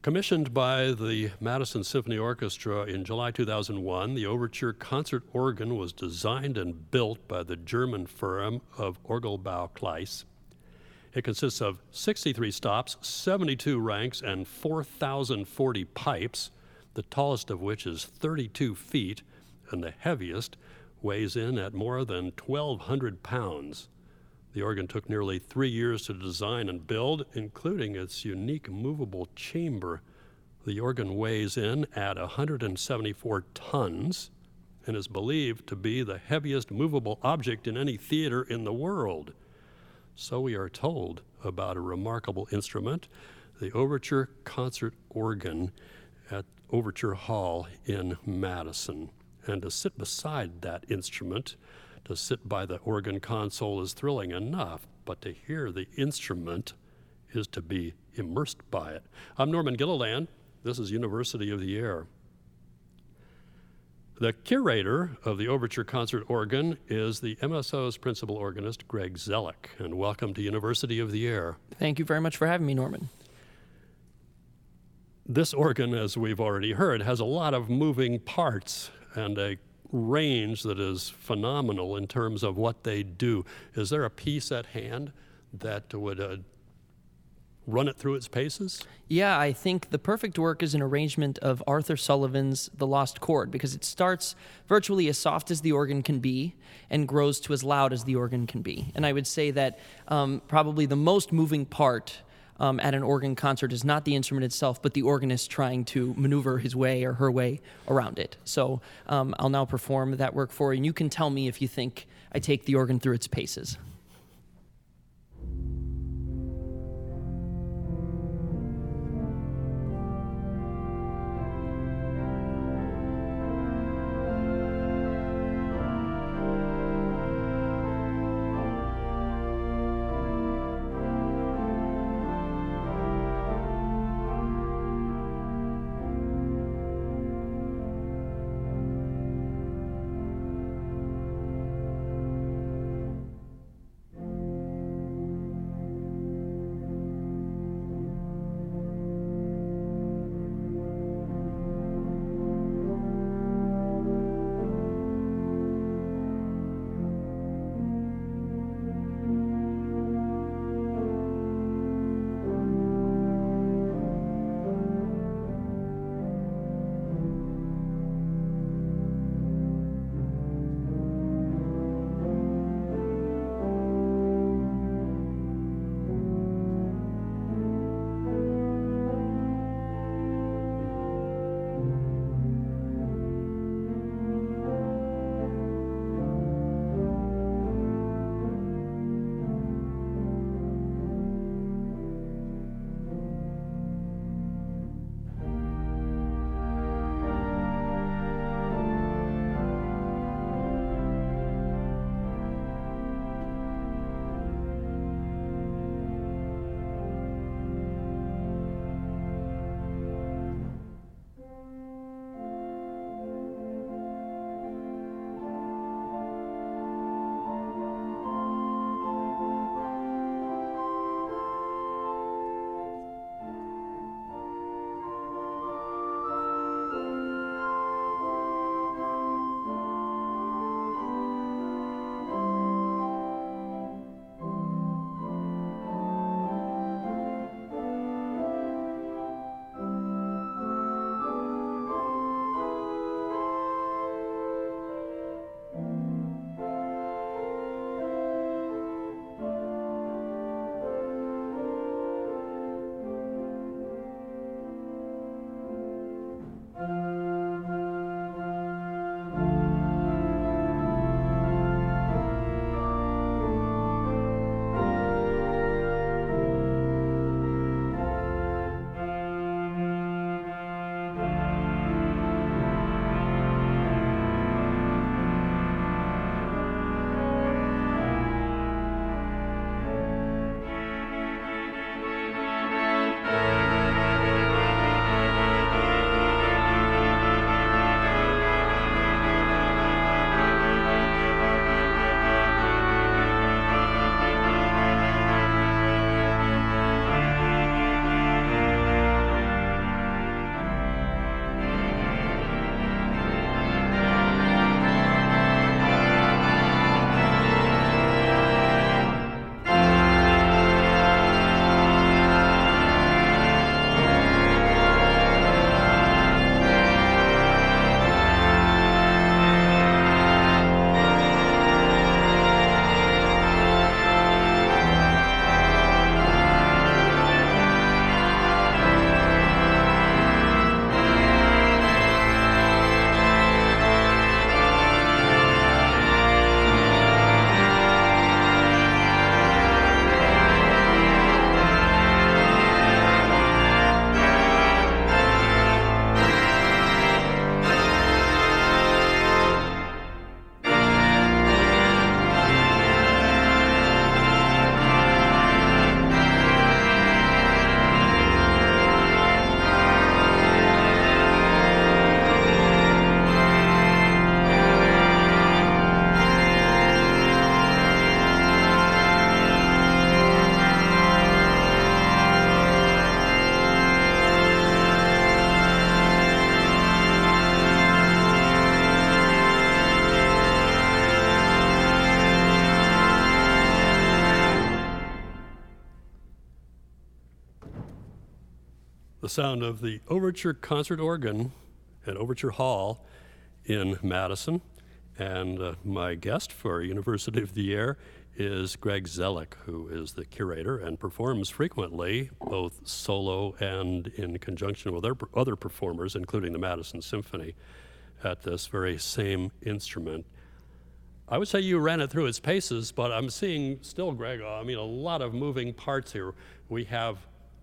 Commissioned by the Madison Symphony Orchestra in July 2001, the Overture concert organ was designed and built by the German firm of Orgelbau Kleiss. It consists of 63 stops, 72 ranks, and 4,040 pipes, the tallest of which is 32 feet, and the heaviest weighs in at more than 1,200 pounds. The organ took nearly 3 years to design and build, including its unique movable chamber. The organ weighs in at 174 tons and is believed to be the heaviest movable object in any theater in the world. So we are told about a remarkable instrument, the Overture concert organ at Overture Hall in Madison. And to sit beside that instrument, to sit by the organ console is thrilling enough, but to hear the instrument is to be immersed by it. I'm Norman Gilliland. This is University of the Air. The curator of the Overture concert organ is the MSO's principal organist, Greg Zellick, and welcome to University of the Air. Thank you very much for having me, Norman. This organ, as we've already heard, has a lot of moving parts and a range that is phenomenal in terms of what they do. Is there a piece at hand that would run it through its paces? Yeah, I think the perfect work is an arrangement of Arthur Sullivan's The Lost Chord, because it starts virtually as soft as the organ can be and grows to as loud as the organ can be. And I would say that probably the most moving part at an organ concert is not the instrument itself, but the organist trying to maneuver his way or her way around it. So I'll now perform that work for you, and you can tell me if you think I take the organ through its paces. the sound of the Overture Concert Organ at Overture Hall in Madison. And my guest for University of the Air is Greg Zellick, who is the curator and performs frequently, both solo and in conjunction with other performers, including the Madison Symphony, at this very same instrument. I would say you ran it through its paces, but I'm seeing still, Greg, a lot of moving parts here. We have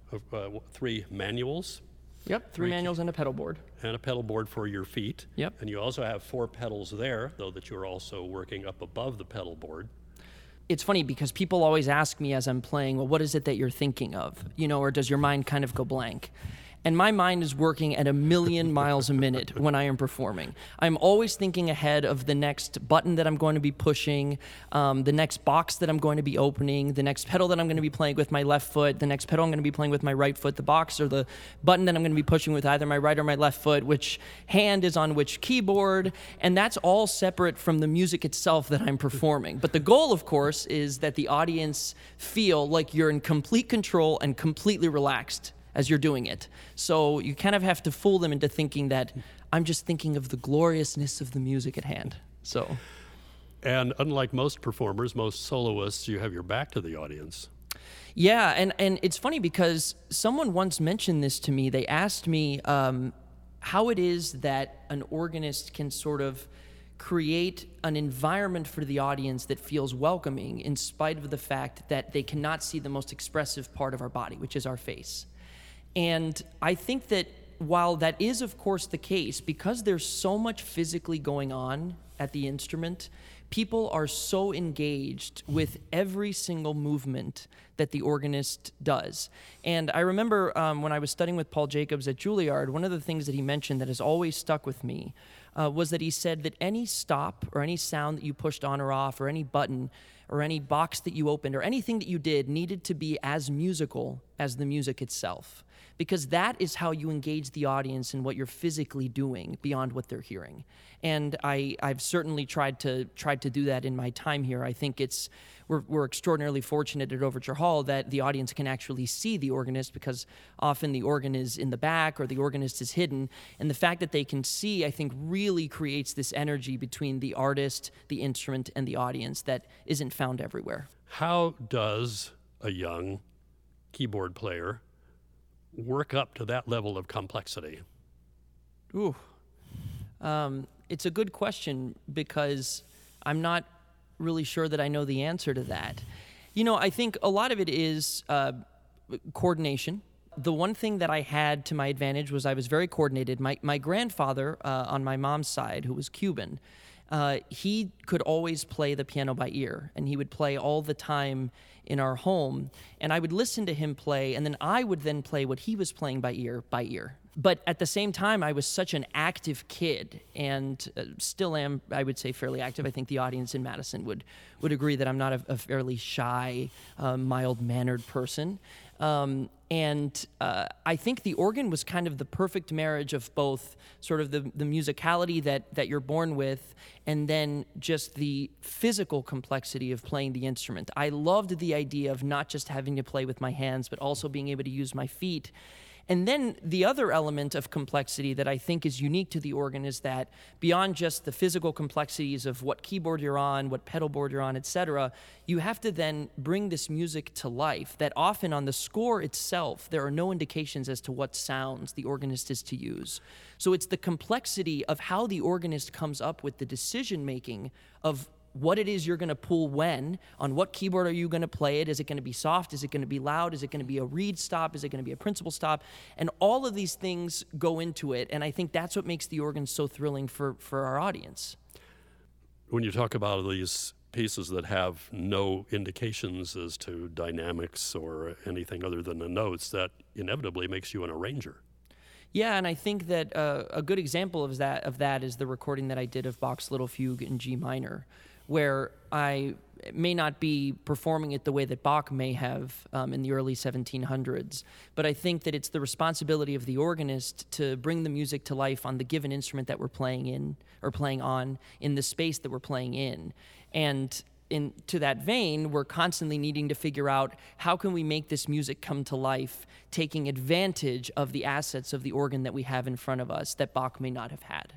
3 manuals. Yep, 3 manuals and a pedal board. And a pedal board for your feet. Yep. And you also have 4 pedals there, though that you're also working up above the pedal board. It's funny because people always ask me as I'm playing, well, what is it that you're thinking of? Or does your mind kind of go blank? And my mind is working at 1,000,000 miles a minute when I am performing. I'm always thinking ahead of the next button that I'm going to be pushing, the next box that I'm going to be opening, the next pedal that I'm going to be playing with my left foot, the next pedal I'm going to be playing with my right foot, the box or the button that I'm going to be pushing with either my right or my left foot, which hand is on which keyboard, and that's all separate from the music itself that I'm performing. But the goal, of course, is that the audience feel like you're in complete control and completely relaxed as you're doing it. So you kind of have to fool them into thinking that I'm just thinking of the gloriousness of the music at hand. And unlike most performers, most soloists, you have your back to the audience. Yeah, and it's funny because someone once mentioned this to me. They asked me how it is that an organist can sort of create an environment for the audience that feels welcoming in spite of the fact that they cannot see the most expressive part of our body, which is our face. And I think that while that is, of course, the case, because there's so much physically going on at the instrument, people are so engaged with every single movement that the organist does. And I remember when I was studying with Paul Jacobs at Juilliard, one of the things that he mentioned that has always stuck with me was that he said that any stop or any sound that you pushed on or off or any button or any box that you opened or anything that you did needed to be as musical as the music itself. Because that is how you engage the audience in what you're physically doing beyond what they're hearing. And I've certainly tried to do that in my time here. I think we're extraordinarily fortunate at Overture Hall that the audience can actually see the organist, because often the organ is in the back or the organist is hidden. And the fact that they can see, I think, really creates this energy between the artist, the instrument, and the audience that isn't found everywhere. How does a young keyboard player work up to that level of complexity? Ooh. It's a good question because I'm not really sure that I know the answer to that. I think a lot of it is coordination. The one thing that I had to my advantage was I was very coordinated. My grandfather on my mom's side, who was Cuban, he could always play the piano by ear, and he would play all the time in our home, and I would listen to him play, and then I would then play what he was playing by ear. But at the same time, I was such an active kid, and still am, I would say, fairly active. I think the audience in Madison would agree that I'm not a fairly shy, mild-mannered person. And I think the organ was kind of the perfect marriage of both sort of the musicality that you're born with and then just the physical complexity of playing the instrument. I loved the idea of not just having to play with my hands, but also being able to use my feet. And then the other element of complexity that I think is unique to the organ is that beyond just the physical complexities of what keyboard you're on, what pedal board you're on, etc., you have to then bring this music to life, that often on the score itself, there are no indications as to what sounds the organist is to use. So it's the complexity of how the organist comes up with the decision-making of what it is you're going to pull when, on what keyboard are you going to play it, is it going to be soft, is it going to be loud, is it going to be a reed stop, is it going to be a principal stop, and all of these things go into it, and I think that's what makes the organ so thrilling for our audience. When you talk about these pieces that have no indications as to dynamics or anything other than the notes, that inevitably makes you an arranger. Yeah, and I think that a good example of that is the recording that I did of Bach's Little Fugue in G minor, where I may not be performing it the way that Bach may have in the early 1700s, but I think that it's the responsibility of the organist to bring the music to life on the given instrument that we're playing in or playing on in the space that we're playing in. And to that vein, we're constantly needing to figure out how can we make this music come to life, taking advantage of the assets of the organ that we have in front of us that Bach may not have had.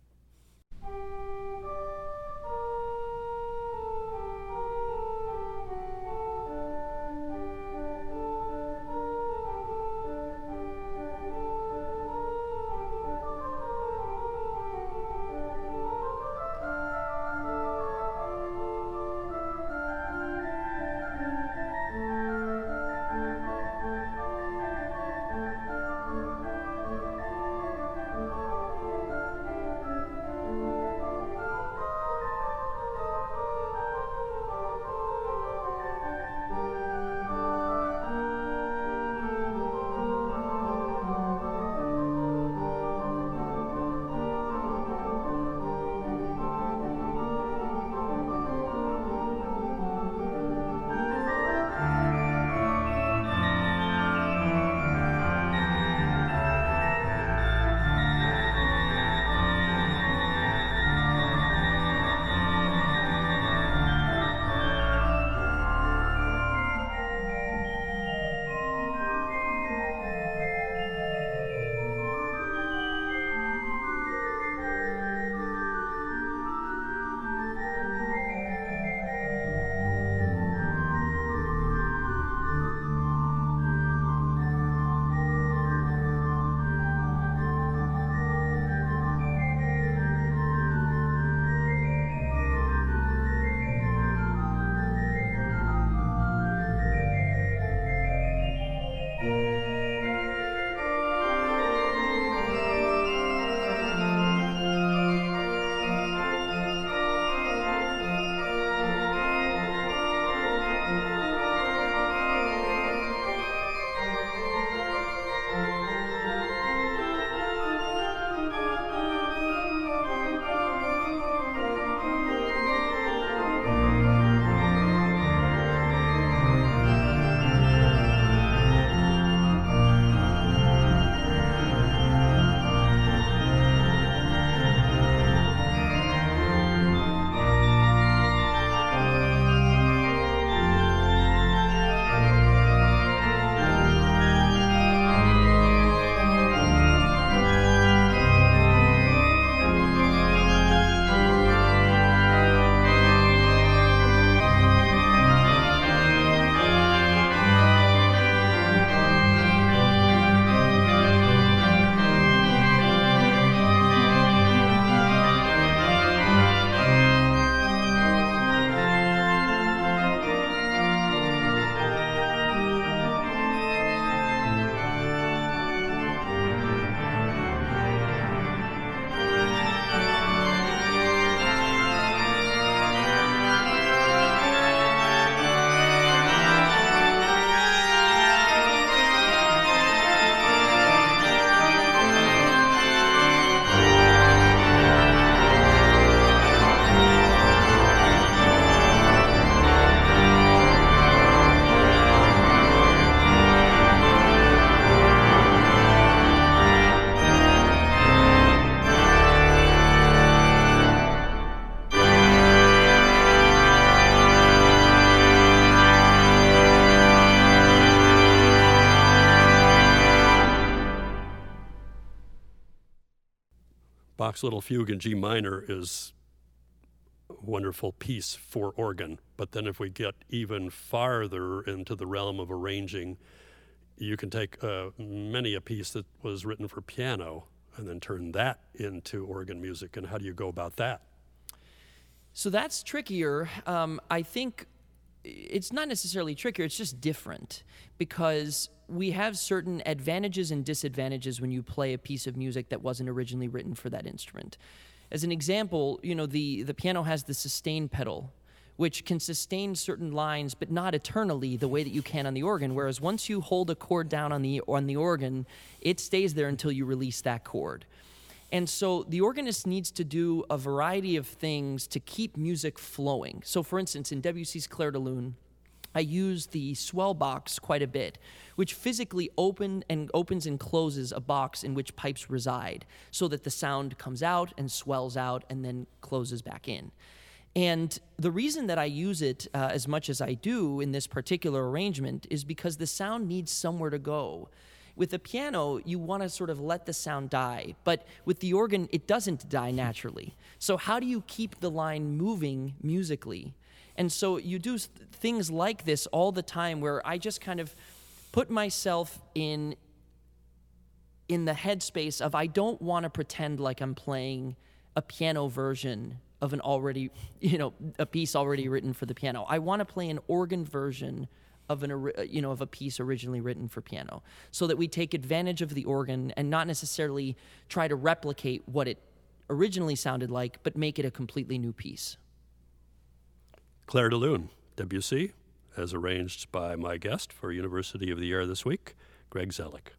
Bach's Little Fugue in G minor is a wonderful piece for organ. But then if we get even farther into the realm of arranging, you can take many a piece that was written for piano and then turn that into organ music. And how do you go about that? So that's trickier. I think it's not necessarily trickier, it's just different, because we have certain advantages and disadvantages when you play a piece of music that wasn't originally written for that instrument. As an example, you know, the piano has the sustain pedal, which can sustain certain lines, but not eternally the way that you can on the organ, whereas once you hold a chord down on the organ, it stays there until you release that chord. And so the organist needs to do a variety of things to keep music flowing. So for instance, in Debussy's Clair de Lune, I use the swell box quite a bit, which physically opens and closes a box in which pipes reside, so that the sound comes out and swells out and then closes back in. And the reason that I use it as much as I do in this particular arrangement is because the sound needs somewhere to go. With the piano, you want to sort of let the sound die, but with the organ, it doesn't die naturally. So how do you keep the line moving musically? And so you do things like this all the time where I just kind of put myself in the headspace of I don't want to pretend like I'm playing a piano version of an already, a piece already written for the piano. I want to play an organ version of of a piece originally written for piano, so that we take advantage of the organ and not necessarily try to replicate what it originally sounded like, but make it a completely new piece. Clair de Lune, Debussy, as arranged by my guest for University of the Air this week, Greg Zellick.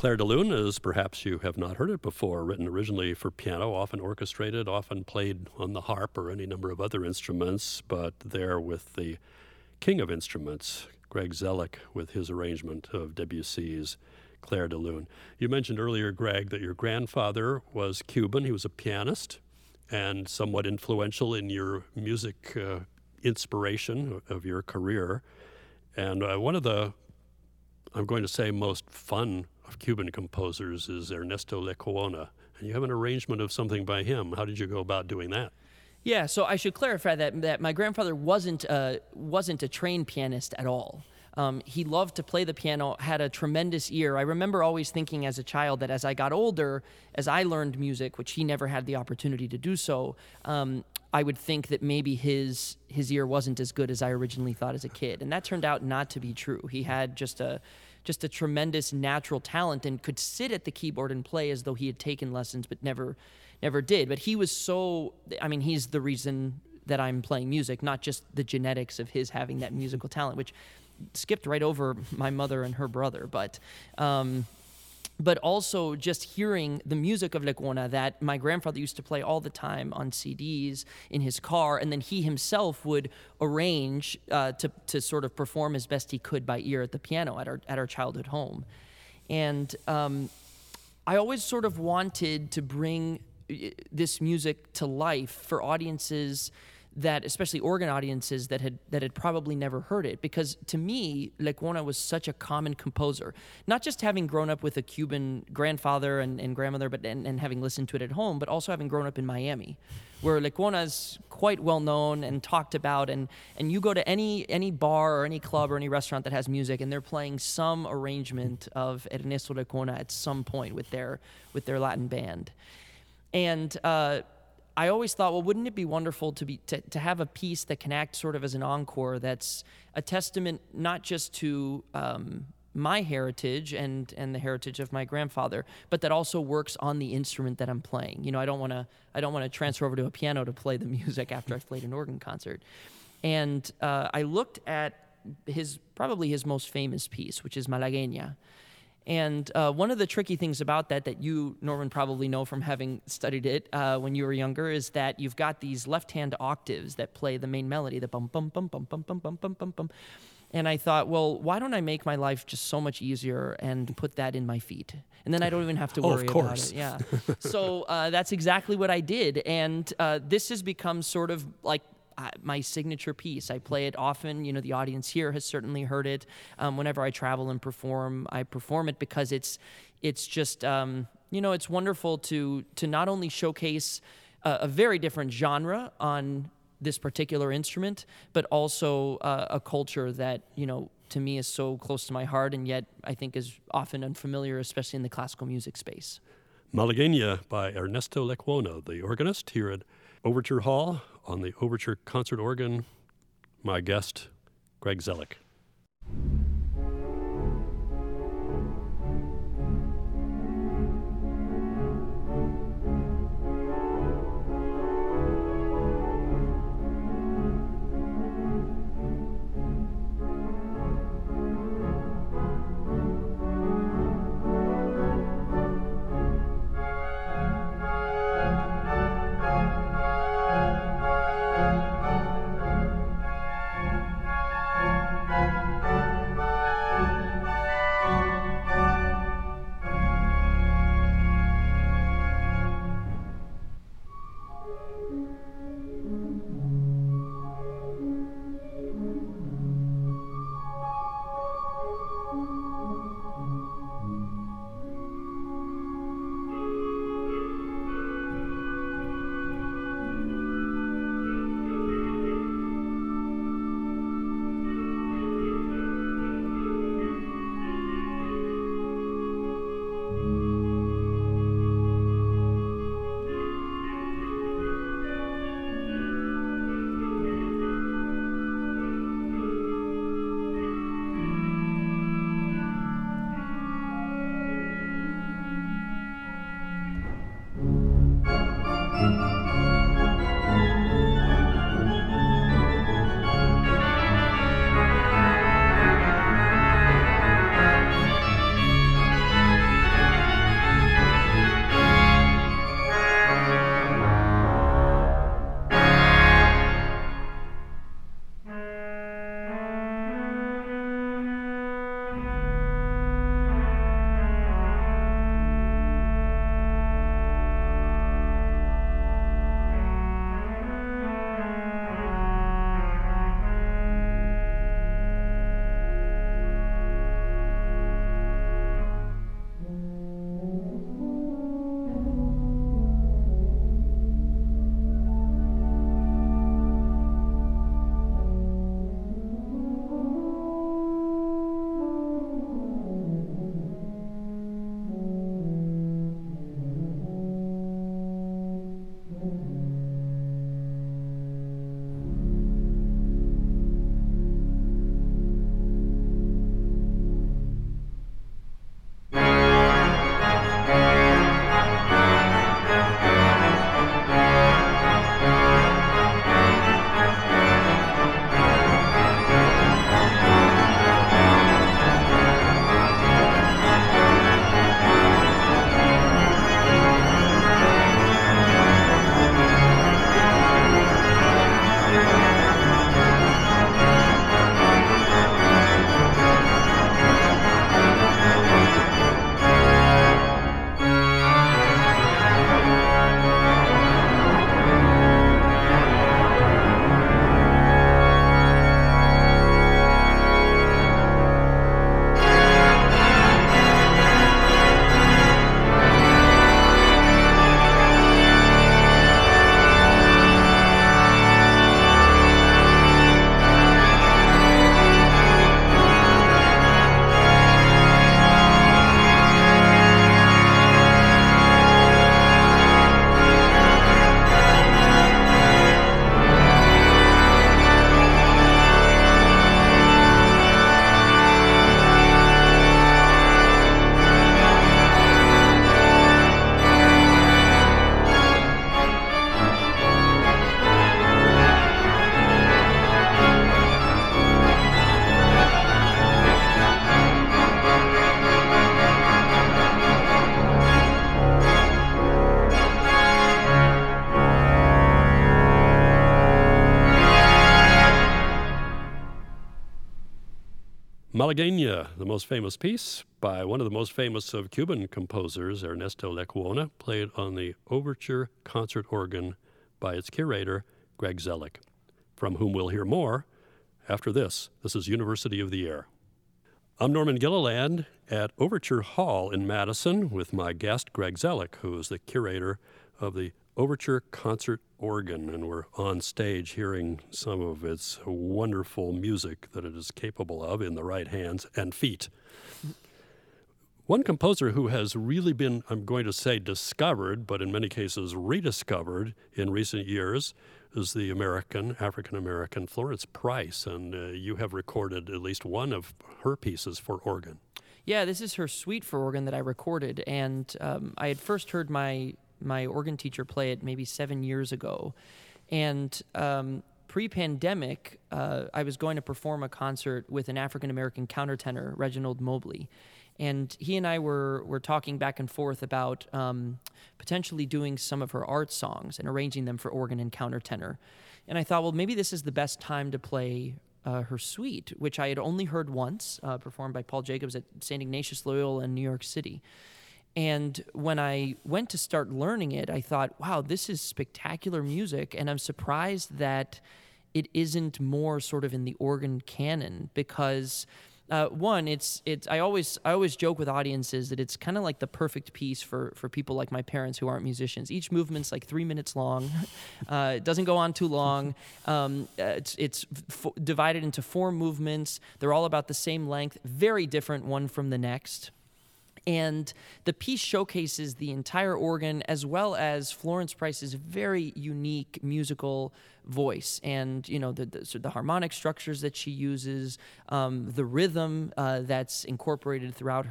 Clair de Lune is, perhaps you have not heard it before, written originally for piano, often orchestrated, often played on the harp or any number of other instruments, but there with the king of instruments, Greg Zellick, with his arrangement of Debussy's Clair de Lune. You mentioned earlier, Greg, that your grandfather was Cuban. He was a pianist and somewhat influential in your music inspiration of your career. And one of the, I'm going to say, most fun of Cuban composers is Ernesto Lecuona. And you have an arrangement of something by him. How did you go about doing that? Yeah, so I should clarify that my grandfather wasn't a trained pianist at all. He loved to play the piano, had a tremendous ear. I remember always thinking as a child that as I got older, as I learned music, which he never had the opportunity to do so, I would think that maybe his ear wasn't as good as I originally thought as a kid. And that turned out not to be true. He had just a tremendous natural talent and could sit at the keyboard and play as though he had taken lessons, but never did. But he was he's the reason that I'm playing music, not just the genetics of his having that musical talent, which skipped right over my mother and her brother. But also just hearing the music of Lecuona that my grandfather used to play all the time on CDs in his car, and then he himself would arrange to sort of perform as best he could by ear at the piano at our childhood home. And I always sort of wanted to bring this music to life for audiences that, especially organ audiences that had probably never heard it, because to me, Lecuona was such a common composer. Not just having grown up with a Cuban grandfather and grandmother, and having listened to it at home, but also having grown up in Miami, where Lecuona is quite well known and talked about. And you go to any bar or any club or any restaurant that has music, and they're playing some arrangement of Ernesto Lecuona at some point with their Latin band. And I always thought, well, wouldn't it be wonderful to have a piece that can act sort of as an encore that's a testament not just to my heritage and the heritage of my grandfather, but that also works on the instrument that I'm playing. You know, I don't want to transfer over to a piano to play the music after I've played an organ concert. And I looked at probably his most famous piece, which is Malagueña. And one of the tricky things about that you, Norman, probably know from having studied it when you were younger, is that you've got these left-hand octaves that play the main melody, the bum bum bum bum bum bum bum bum bum bum. And I thought, well, why don't I make my life just so much easier and put that in my feet? And then I don't even have to worry about it. Yeah. So that's exactly what I did. And this has become sort of like my signature piece. I play it often. You know, the audience here has certainly heard it. Whenever I travel and perform, I perform it because it's just, it's wonderful to not only showcase a very different genre on this particular instrument, but also a culture that, to me is so close to my heart and yet I think is often unfamiliar, especially in the classical music space. Malagueña by Ernesto Lecuona, the organist here at Overture Hall on the Overture Concert Organ. My guest, Greg Zellick. Malagueña, the most famous piece by one of the most famous of Cuban composers, Ernesto Lecuona, played on the Overture concert organ by its curator, Greg Zellick, from whom we'll hear more after this. This is University of the Air. I'm Norman Gilliland at Overture Hall in Madison with my guest, Greg Zellick, who is the curator of the Overture concert organ, and we're on stage hearing some of its wonderful music that it is capable of in the right hands and feet. One composer who has really been, I'm going to say, discovered, but in many cases rediscovered in recent years is the African-American Florence Price, and you have recorded at least one of her pieces for organ. Yeah, this is her suite for organ that I recorded, and I had first heard my organ teacher play it maybe 7 years ago. And pre-pandemic, I was going to perform a concert with an African-American countertenor, Reginald Mobley. And he and I were talking back and forth about potentially doing some of her art songs and arranging them for organ and countertenor. And I thought, well, maybe this is the best time to play her suite, which I had only heard once, performed by Paul Jacobs at St. Ignatius Loyola in New York City. And when I went to start learning it, I thought, wow, this is spectacular music, and I'm surprised that it isn't more sort of in the organ canon, because one, I always joke with audiences that it's kind of like the perfect piece for people like my parents who aren't musicians. Each movement's like 3 minutes long. It doesn't go on too long. It's divided into 4 movements. They're all about the same length, very different one from the next. And the piece showcases the entire organ as well as Florence Price's very unique musical voice, and the harmonic structures that she uses, the rhythm that's incorporated throughout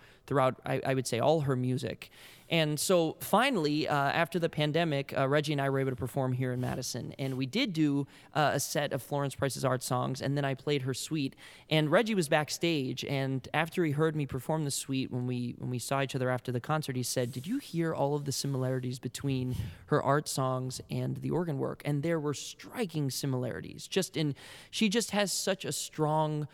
I would say all her music. And so finally, after the pandemic, Reggie and I were able to perform here in Madison, and we did do a set of Florence Price's art songs, and then I played her suite. And Reggie was backstage, and after he heard me perform the suite, when we saw each other after the concert, he said, "Did you hear all of the similarities between her art songs and the organ work?" And there were striking similarities. She just has such a strong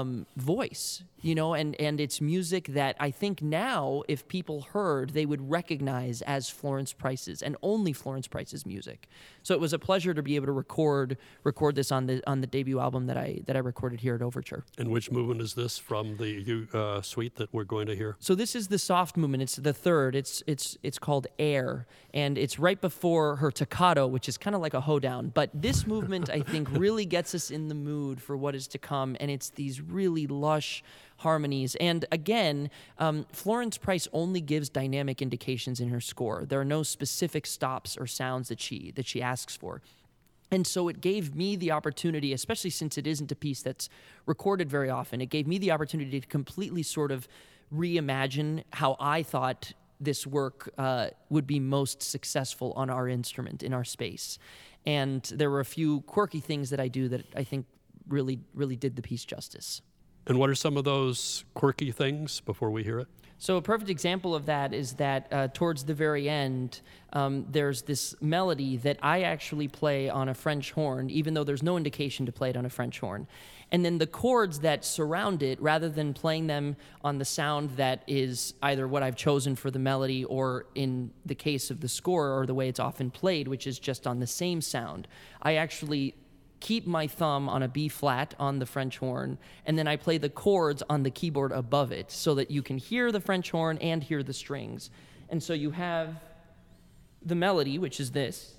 voice, and it's music that I think now, if people heard, they would recognize as Florence Price's and only Florence Price's music. So it was a pleasure to be able to record this on the debut album that I recorded here at Overture. And which movement is this from the suite that we're going to hear? So this is the soft movement. It's the third. It's called Air, and it's right before her Toccata, which is kind of like a hoedown. But this movement, I think, really gets us in the mood for what is to come, and it's these really lush harmonies. And again, Florence Price only gives dynamic indications in her score. There are no specific stops or sounds that she asks for. And so it gave me the opportunity, especially since it isn't a piece that's recorded very often, it gave me the opportunity to completely sort of reimagine how I thought this work would be most successful on our instrument, in our space. And there were a few quirky things that I do that I think really, really did the piece justice. And what are some of those quirky things before we hear it? So a perfect example of that is that towards the very end, there's this melody that I actually play on a French horn, even though there's no indication to play it on a French horn. And then the chords that surround it, rather than playing them on the sound that is either what I've chosen for the melody or in the case of the score or the way it's often played, which is just on the same sound, I actually keep my thumb on a B flat on the French horn, and then I play the chords on the keyboard above it so that you can hear the French horn and hear the strings. And so you have the melody, which is this.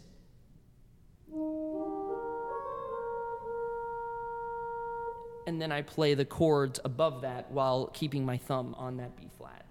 And then I play the chords above that while keeping my thumb on that B flat.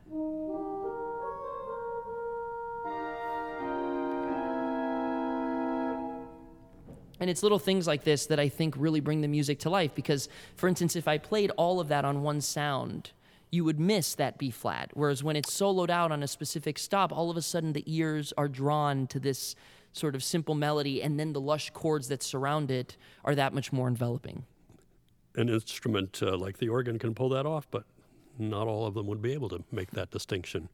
And it's little things like this that I think really bring the music to life, because, for instance, if I played all of that on one sound, you would miss that B flat, whereas when it's soloed out on a specific stop, all of a sudden the ears are drawn to this sort of simple melody, and then the lush chords that surround it are that much more enveloping. An instrument like the organ can pull that off, but not all of them would be able to make that distinction.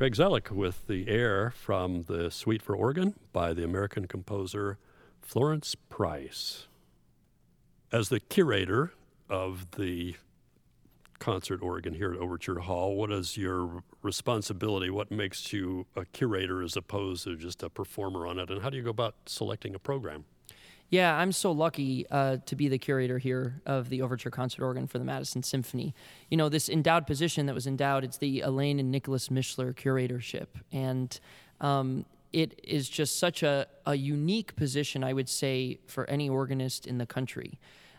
Craig Zellick with the air from the Suite for Organ by the American composer Florence Price. As the curator of the concert organ here at Overture Hall, what is your responsibility? What makes you a curator as opposed to just a performer on it? And how do you go about selecting a program? Yeah, I'm so lucky to be the curator here of the Overture Concert Organ for the Madison Symphony. You know, this endowed position that was endowed, it's the Elaine and Nicholas Mishler curatorship. And it is just such a unique position, I would say, for any organist in the country.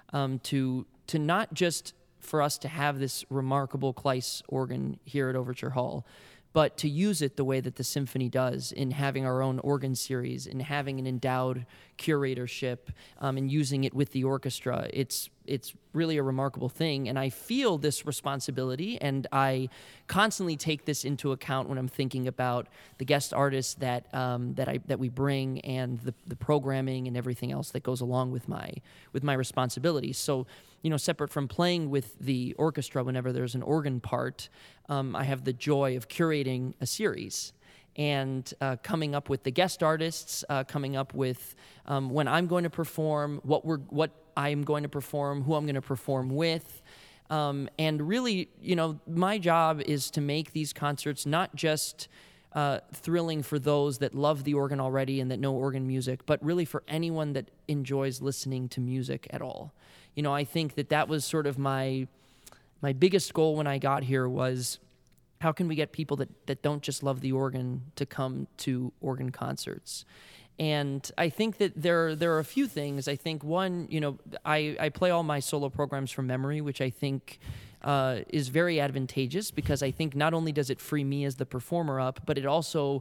To not just for us to have this remarkable Kleist organ here at Overture Hall, but to use it the way that the symphony does in having our own organ series, in having an endowed curatorship, and using it with the orchestra. It's really a remarkable thing, and I feel this responsibility, and I constantly take this into account when I'm thinking about the guest artists that we bring and the programming and everything else that goes along with my responsibilities. So, you know, separate from playing with the orchestra whenever there's an organ part, I have the joy of curating a series and coming up with the guest artists, coming up with when I'm going to perform, what I'm going to perform, who I'm going to perform with. And really, you know, my job is to make these concerts not just thrilling for those that love the organ already and that know organ music, but really for anyone that enjoys listening to music at all. You know, I think that was sort of my biggest goal when I got here was, how can we get people that don't just love the organ to come to organ concerts? And I think that there are a few things. I think one, you know, I play all my solo programs from memory, which I think is very advantageous, because I think not only does it free me as the performer up, but it also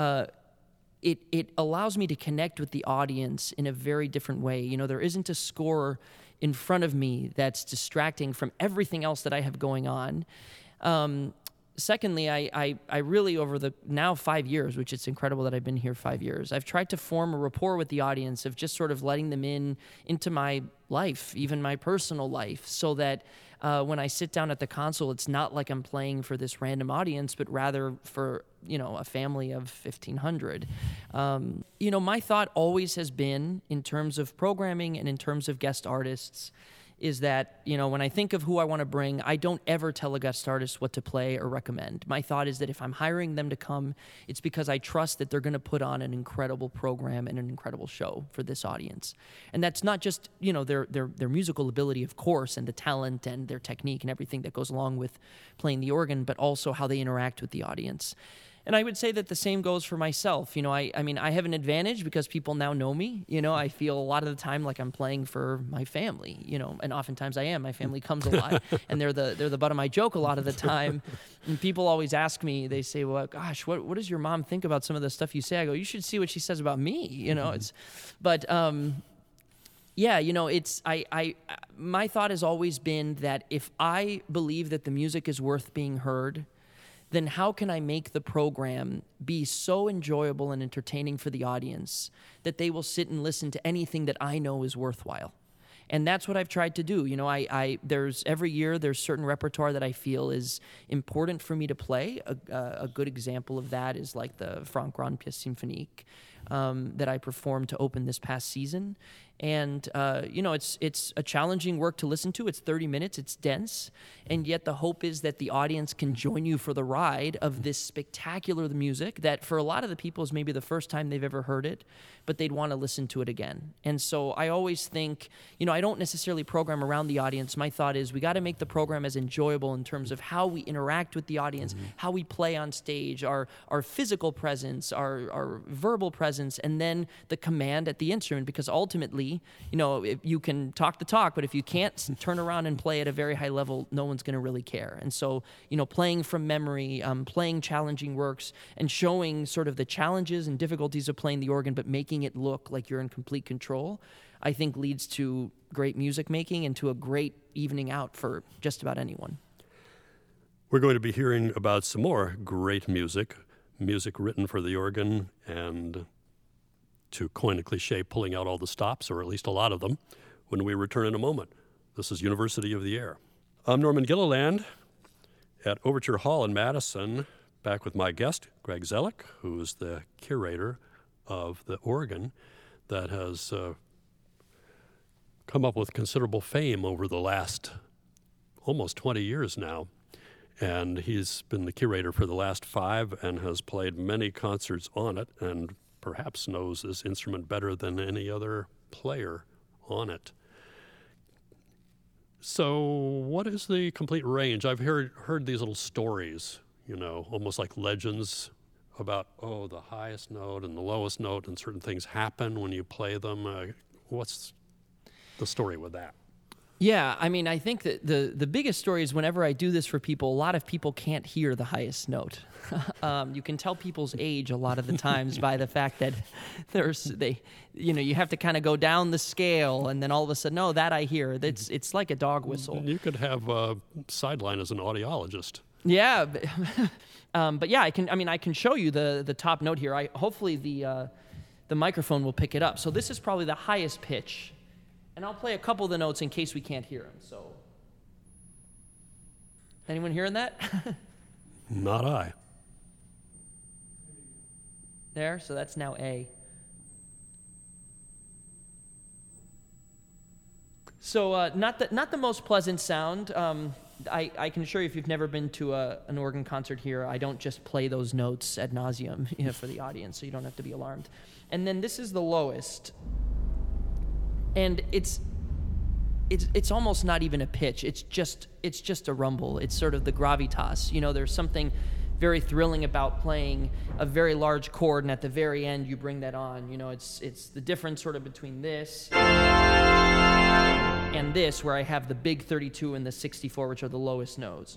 it allows me to connect with the audience in a very different way. You know, there isn't a score in front of me that's distracting from everything else that I have going on. Secondly, I really, over the now 5 years, which it's incredible that I've been here 5 years, I've tried to form a rapport with the audience of just sort of letting them into my life, even my personal life, so that when I sit down at the console, it's not like I'm playing for this random audience, but rather for, you know, a family of 1,500. You know, my thought always has been, in terms of programming and in terms of guest artists, is that, you know, when I think of who I want to bring, I don't ever tell a guest artist what to play or recommend. My thought is that if I'm hiring them to come, it's because I trust that they're going to put on an incredible program and an incredible show for this audience. And that's not just, you know, their musical ability, of course, and the talent and their technique and everything that goes along with playing the organ, but also how they interact with the audience. And I would say that the same goes for myself. You know, I mean, I have an advantage because people now know me. You know, I feel a lot of the time like I'm playing for my family, you know, and oftentimes I am. My family comes a lot, and they're the butt of my joke a lot of the time. And people always ask me, they say, well, gosh, what does your mom think about some of the stuff you say? I go, you should see what she says about me, you know. Yeah, you know, my thought has always been that if I believe that the music is worth being heard, then how can I make the program be so enjoyable and entertaining for the audience that they will sit and listen to anything that I know is worthwhile? And that's what I've tried to do. You know, there's every year there's certain repertoire that I feel is important for me to play. A good example of that is like the Franck Grand Pièce Symphonique that I performed to open this past season. And, you know, it's a challenging work to listen to. It's 30 minutes. It's dense. And yet the hope is that the audience can join you for the ride of this spectacular music that for a lot of the people is maybe the first time they've ever heard it, but they'd want to listen to it again. And so I always think, you know, I don't necessarily program around the audience. My thought is we got to make the program as enjoyable in terms of how we interact with the audience, how we play on stage, our physical presence, our verbal presence, and then the command at the instrument, because ultimately, you know, if you can talk the talk, but if you can't turn around and play at a very high level, no one's going to really care. And so, you know, playing from memory, playing challenging works, and showing sort of the challenges and difficulties of playing the organ, but making it look like you're in complete control, I think leads to great music making and to a great evening out for just about anyone. We're going to be hearing about some more great music written for the organ, and, to coin a cliche, pulling out all the stops, or at least a lot of them, when we return in a moment. This is University of the Air. I'm Norman Gilliland at Overture Hall in Madison, back with my guest, Greg Zellick, who is the curator of the organ that has come up with considerable fame over the last almost 20 years now. And he's been the curator for the last 5 and has played many concerts on it and perhaps knows this instrument better than any other player on it. So what is the complete range? I've heard these little stories, almost like legends about, the highest note and the lowest note and certain things happen when you play them. What's the story with that? Yeah, I mean, I think that the biggest story is whenever I do this for people, a lot of people can't hear the highest note. You can tell people's age a lot of the times by the fact that you have to kind of go down the scale, and then all of a sudden, no, that I hear. It's like a dog whistle. You could have a sideline as an audiologist. Yeah, but yeah, I can show you the top note here. Hopefully the microphone will pick it up. So this is probably the highest pitch. And I'll play a couple of the notes in case we can't hear them. So, anyone hearing that? Not I. There, so that's now A. So, not the most pleasant sound. I can assure you, if you've never been to an organ concert here, I don't just play those notes ad nauseum, for the audience, so you don't have to be alarmed. And then this is the lowest. And it's almost not even a pitch. It's just a rumble. It's sort of the gravitas. There's something very thrilling about playing a very large chord, and at the very end you bring that on. It's the difference sort of between this and this, where I have the big 32 and the 64, which are the lowest notes.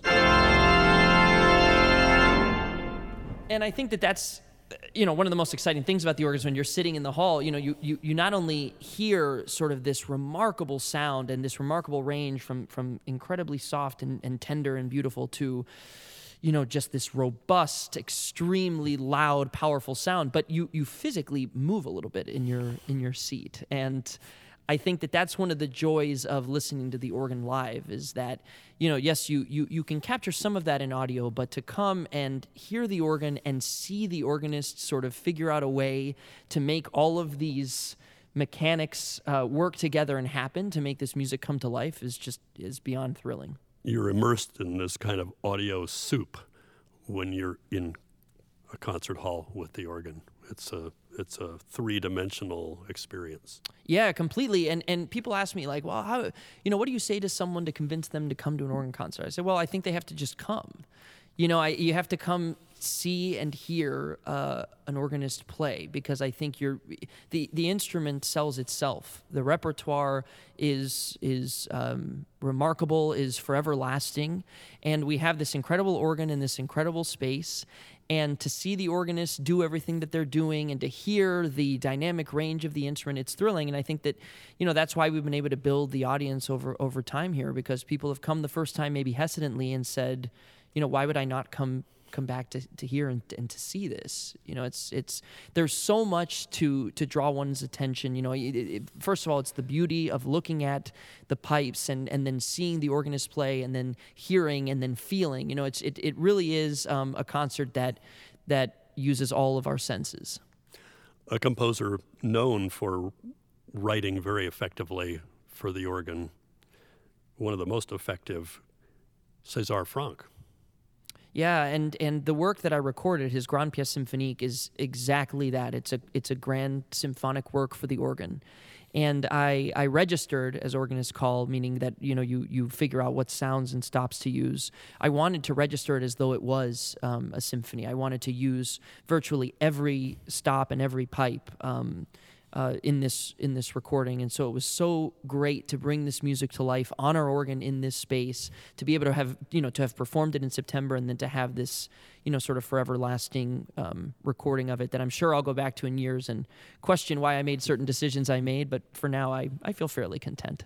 And I think that's one of the most exciting things about the organ is when you're sitting in the hall, you not only hear sort of this remarkable sound and this remarkable range from incredibly soft and tender and beautiful to, just this robust, extremely loud, powerful sound, but you physically move a little bit in your seat. And I think that's one of the joys of listening to the organ live is that, yes, you can capture some of that in audio, but to come and hear the organ and see the organist sort of figure out a way to make all of these mechanics work together and happen to make this music come to life is beyond thrilling. You're immersed in this kind of audio soup when you're in a concert hall with the organ. It's a 3-dimensional experience. Yeah, completely. And people ask me like, well, how, what do you say to someone to convince them to come to an organ concert? I say, well, I think they have to just come. You have to come see and hear an organist play, because I think the instrument sells itself. The repertoire is remarkable, is forever lasting, and we have this incredible organ in this incredible space. And to see the organist do everything that they're doing and to hear the dynamic range of the instrument, it's thrilling. And I think that, that's why we've been able to build the audience over time here, because people have come the first time maybe hesitantly and said, why would I not come back to hear and to see this? It's there's so much to draw one's attention. First of all, it's the beauty of looking at the pipes and then seeing the organist play and then hearing and then feeling. It really is a concert that uses all of our senses. A composer known for writing very effectively for the organ, one of the most effective, César Franck. Yeah, and the work that I recorded, his Grande Pièce Symphonique, is exactly that. It's a grand symphonic work for the organ. And I registered as organist call, meaning that you figure out what sounds and stops to use. I wanted to register it as though it was a symphony. I wanted to use virtually every stop and every pipe in this recording, and so it was so great to bring this music to life on our organ in this space, to be able to have performed it in September, and then to have this sort of forever lasting recording of it that I'm sure I'll go back to in years and question why I made certain decisions I made, but for now I feel fairly content.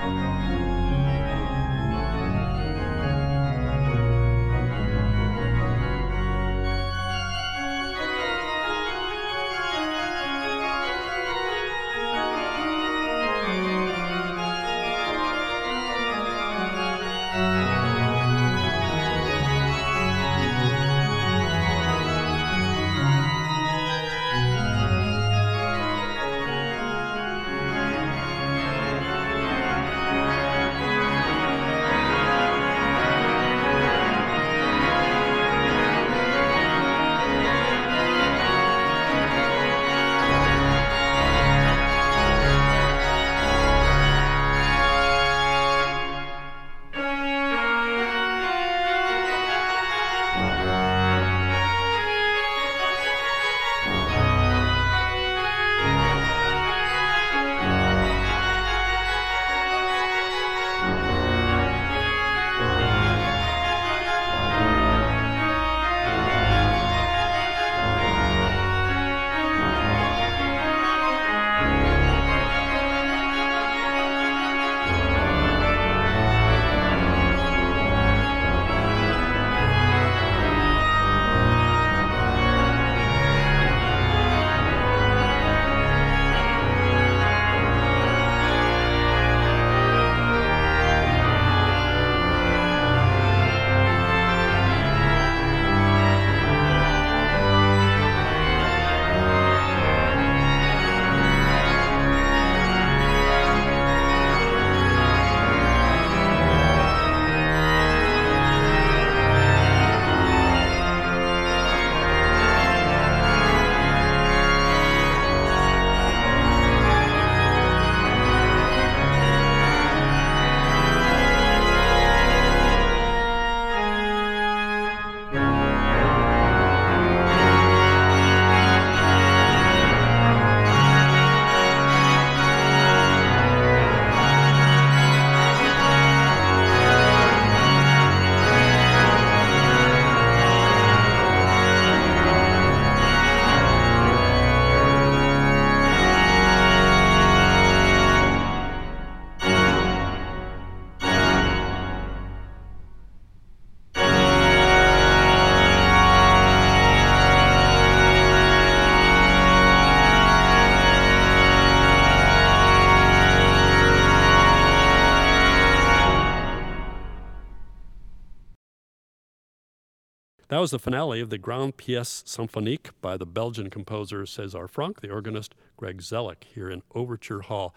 That was the finale of the Grande Pièce Symphonique by the Belgian composer César Franck, the organist Greg Zellick here in Overture Hall.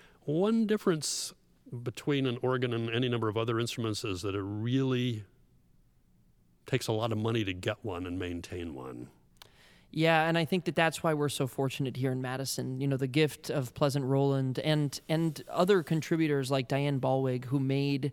One difference between an organ and any number of other instruments is that it really takes a lot of money to get one and maintain one. Yeah, and I think that that's why we're so fortunate here in Madison. You know, the gift of Pleasant Rowland and other contributors like Diane Ballwig, who made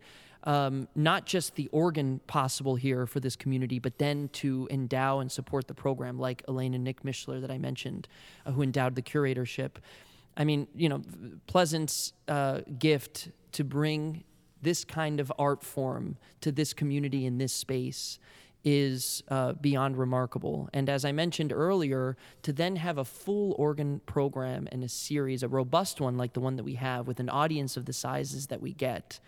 not just the organ possible here for this community, but then to endow and support the program, like Elaine and Nick Mishler that I mentioned, who endowed the curatorship. I mean, you know, Pleasant's gift to bring this kind of art form to this community in this space is beyond remarkable. And as I mentioned earlier, to then have a full organ program and a series, a robust one like the one that we have with an audience of the sizes that we get,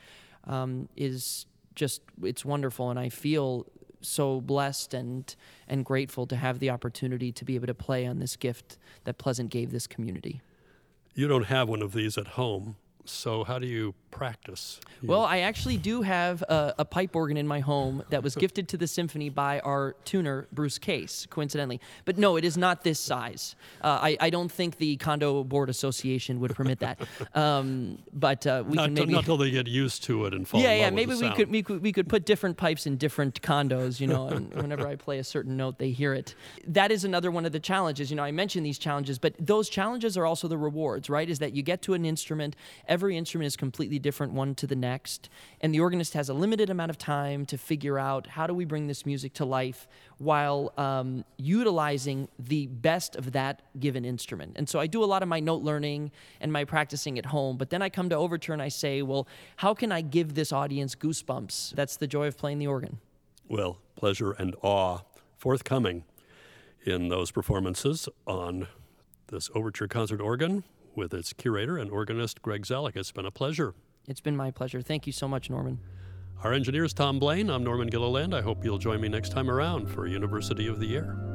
is just, it's wonderful. And I feel so blessed and grateful to have the opportunity to be able to play on this gift that Pleasant gave this community. You don't have one of these at home, so how do you practice? Well, I actually do have a pipe organ in my home that was gifted to the symphony by our tuner, Bruce Case, coincidentally. But no, it is not this size. I don't think the Condo Board Association would permit that. But we can maybe... Not until they get used to it and fall in love with the sound. Maybe we could put different pipes in different condos, you know, and whenever I play a certain note, they hear it. That is another one of the challenges. You know, I mentioned these challenges, but those challenges are also the rewards, right? Is that you get to an instrument, every instrument is completely different one to the next, and the organist has a limited amount of time to figure out how do we bring this music to life while utilizing the best of that given instrument. And so I do a lot of my note learning and my practicing at home, but then I come to Overture and I say, well, how can I give this audience goosebumps? That's the joy of playing the organ. Well, pleasure and awe forthcoming in those performances on this Overture concert organ with its curator and organist, Greg Zellick. It's been a pleasure. It's been my pleasure. Thank you so much, Norman. Our engineer is Tom Blaine. I'm Norman Gilliland. I hope you'll join me next time around for University of the Air.